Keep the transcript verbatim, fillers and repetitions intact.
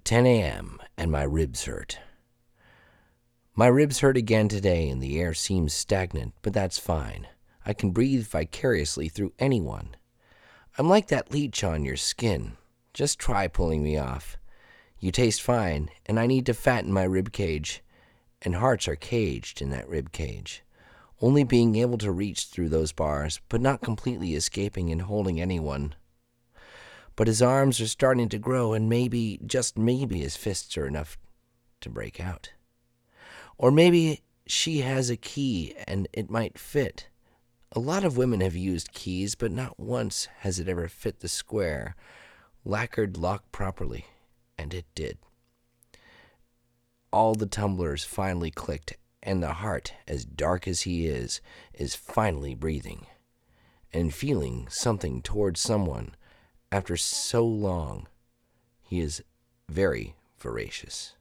ten a.m. and my ribs hurt. My ribs hurt again today and the air seems stagnant, but that's fine. I can breathe vicariously through anyone. I'm like that leech on your skin. Just try pulling me off. You taste fine, and I need to fatten my rib cage. And hearts are caged in that rib cage, only being able to reach through those bars, but not completely escaping and holding anyone. But his arms are starting to grow, and maybe, just maybe, his fists are enough to break out. Or maybe she has a key, and it might fit. A lot of women have used keys, but not once has it ever fit the square, lacquered lock properly, and it did. All the tumblers finally clicked, and the heart, as dark as he is, is finally breathing and feeling something towards someone after so long. He is very voracious.